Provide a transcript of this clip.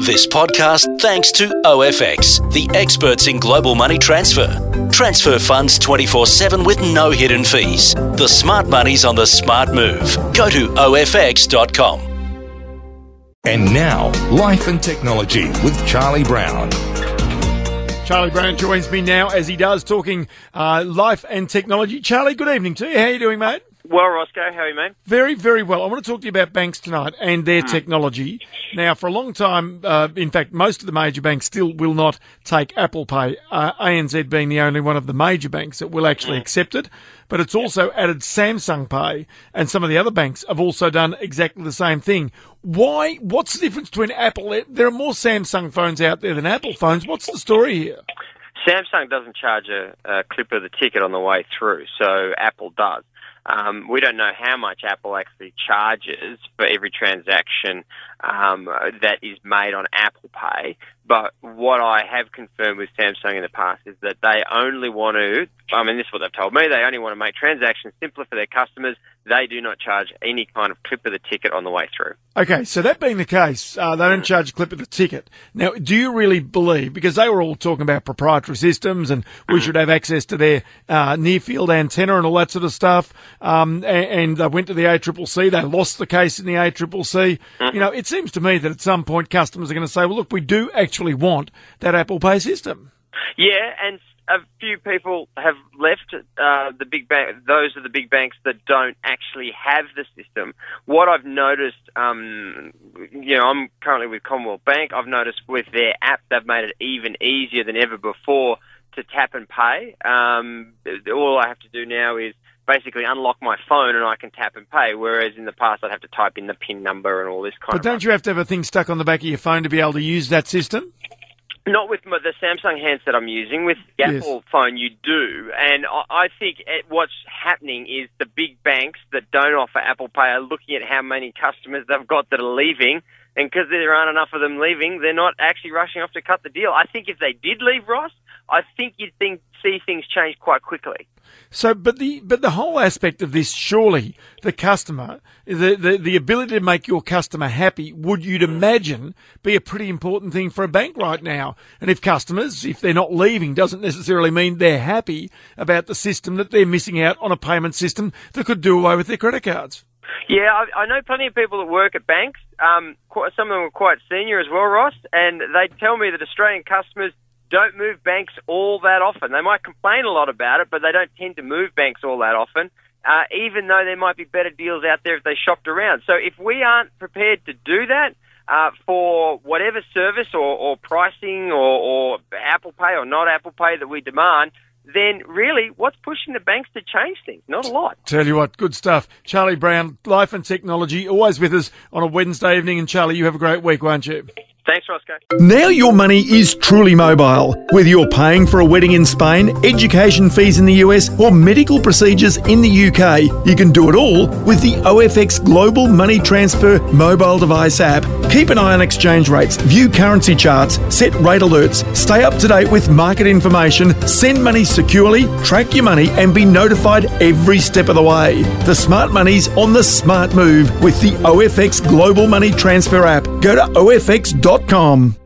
This podcast thanks to OFX, the experts in global money transfer. Transfer funds 24/7 with no hidden fees. The smart money's on the smart move. Go to OFX.com. And now, Life and Technology with Charlie Brown. Charlie Brown joins me now as he does, talking life and technology. Charlie, good evening to you. How are you doing, mate? Well, Roscoe, how are you, mate? Very, very well. I want to talk to you about banks tonight and their technology. Now, for a long time, in fact, most of the major banks still will not take Apple Pay, ANZ being the only one of the major banks that will actually accept it. But it's also added Samsung Pay, and some of the other banks have also done exactly the same thing. Why? What's the difference between Apple? There are more Samsung phones out there than Apple phones. What's the story here? Samsung doesn't charge a clip of the ticket on the way through, so Apple does. We don't know how much Apple actually charges for every transaction that is made on Apple Pay, but what I have confirmed with Samsung in the past is that they only want to, this is what they've told me, they only want to make transactions simpler for their customers. They do not charge any kind of clip of the ticket on the way through. Okay, so that being the case, they don't charge a clip of the ticket. Now, do you really believe, because they were all talking about proprietary systems and we should have access to their near-field antenna and all that sort of stuff, and they went to the ACCC, they lost the case in the ACCC. You know, it seems to me that at some point customers are going to say, well, look, we do actually want that Apple Pay system. Yeah, and a few people have left the big bank. Those are the big banks that don't actually have the system. What I've noticed, I'm currently with Commonwealth Bank. I've noticed with their app, they've made it even easier than ever before to tap and pay. All I have to do now is basically unlock my phone and I can tap and pay, whereas in the past I'd have to type in the PIN number and all this kind of stuff. But don't you have to have a thing stuck on the back of your phone to be able to use that system? Not with the Samsung handset I'm using. With the Apple phone, you do. And I think what's happening is the big banks that don't offer Apple Pay are looking at how many customers they've got that are leaving, and because there aren't enough of them leaving, they're not actually rushing off to cut the deal. I think if they did leave, Ross, I think you'd see things change quite quickly. So, but the whole aspect of this, surely the customer, the ability to make your customer happy, would you'd imagine be a pretty important thing for a bank right now. And if customers, if they're not leaving, doesn't necessarily mean they're happy about the system, that they're missing out on a payment system that could do away with their credit cards. Yeah, I know plenty of people that work at banks. Some of them are quite senior as well, Ross, and they tell me that Australian customers don't move banks all that often. They might complain a lot about it, but they don't tend to move banks all that often, even though there might be better deals out there if they shopped around. So if we aren't prepared to do that for whatever service or pricing or Apple Pay or not Apple Pay that we demand, then really what's pushing the banks to change things? Not a lot. Tell you what, good stuff. Charlie Brown, Life and Technology, always with us on a Wednesday evening. And Charlie, you have a great week, won't you? Thanks, Roscoe. Now your money is truly mobile. Whether you're paying for a wedding in Spain, education fees in the US, or medical procedures in the UK, you can do it all with the OFX Global Money Transfer mobile device app. Keep an eye on exchange rates, view currency charts, set rate alerts, stay up to date with market information, send money securely, track your money, and be notified every step of the way. The smart money's on the smart move with the OFX Global Money Transfer app. Go to OFX.com.